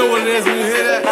know what it is when you hear that.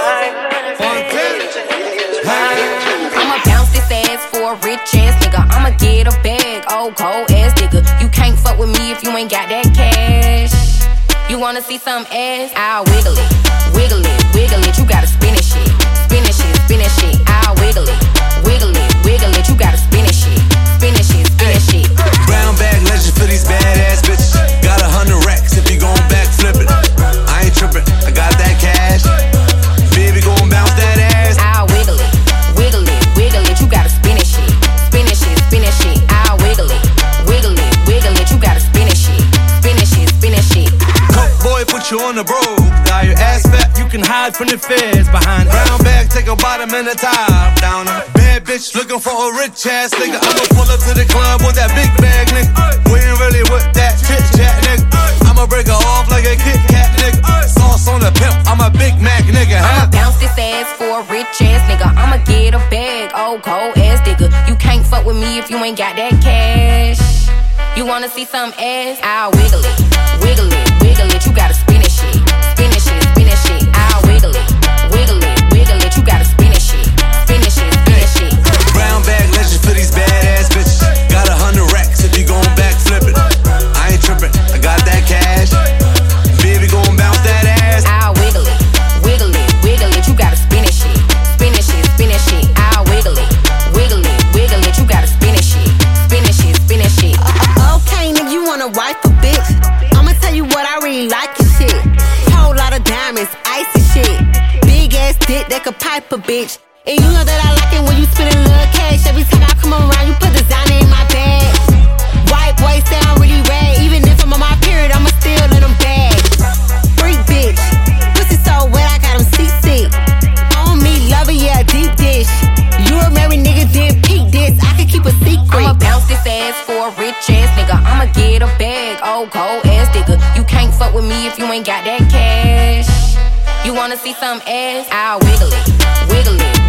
I'ma bounce this ass for a rich ass nigga. I'ma get a bag, old cold ass nigga. You can't fuck with me if you ain't got that cash. You wanna see some ass? I'll wiggle it, wiggle it, wiggle it. You gotta spin it shit, spin it shit, spin it shit. I'll wiggle it, wiggle it, wiggle it. You gotta spin it shit, spin it shit, spin it shit. Brown bag legend for these badass bitches. Got 100 racks if you gon' back flip it. I ain't trippin', I got that cash. Baby gon' bounce that ass. I'll wiggle it, wiggle it, wiggle it. You gotta spin it shit, spin it shit, spin it shit. I'll wiggle it, wiggle it, wiggle it. You gotta spin it shit, spin it shit, spin it shit. Coke boy, put you on the broom. Got your ass fat, you can hide from the feds behind it. Brown bag, take a bottom and a top down. Bad bitch looking for a rich ass nigga. I'ma pull up to the club with that big bag, nigga. We ain't really with that chit chat, nigga. I'ma break her off like a Kit Kat, nigga. Sauce on the pimp, I'm a Big Mac, nigga. I'ma bounce this ass for a rich ass nigga. I'ma get a bag, old cold ass nigga. You can't fuck with me if you ain't got that cash. You wanna see some ass? I'll wiggle it, wiggle it, wiggle it. You gotta spin it shit, spin it shit, spin it shit. I'll wiggle it, wiggle it, wiggle it. You gotta spin it shit, spin it shit, spin it shit. Brown bag legend for these badass bitches. Got 100 racks if you gon' back flip it. I ain't trippin', I got that cash. Baby gon' bounce that ass. I'll wiggle it, wiggle it, wiggle it. You gotta spin it shit, spin it shit, spin it shit. I'll wiggle it, wiggle it, wiggle it. You gotta spin it shit, spin it shit, spin it shit. Okay, nigga, you wanna wife a bitch? I'ma tell you what I really like and shit. Whole lot of diamonds, icy shit. Big ass dick that could pipe a bitch. And you know that I like it when you spend a little cash. Every time I come around, you put designer in my bag. White boy sound really rad. Even if I'm on my period, I'ma still let them bag. Freak bitch, pussy so wet, I got him seasick. On me, love it, yeah, deep dish. You a married nigga, then peak this. I can keep a secret. I'ma bounce this ass for a rich ass nigga. I'ma get a bag, old cold ass nigga. You can't fuck with me if you ain't got that cash. You wanna see some ass? I'll wiggle it, wiggle it,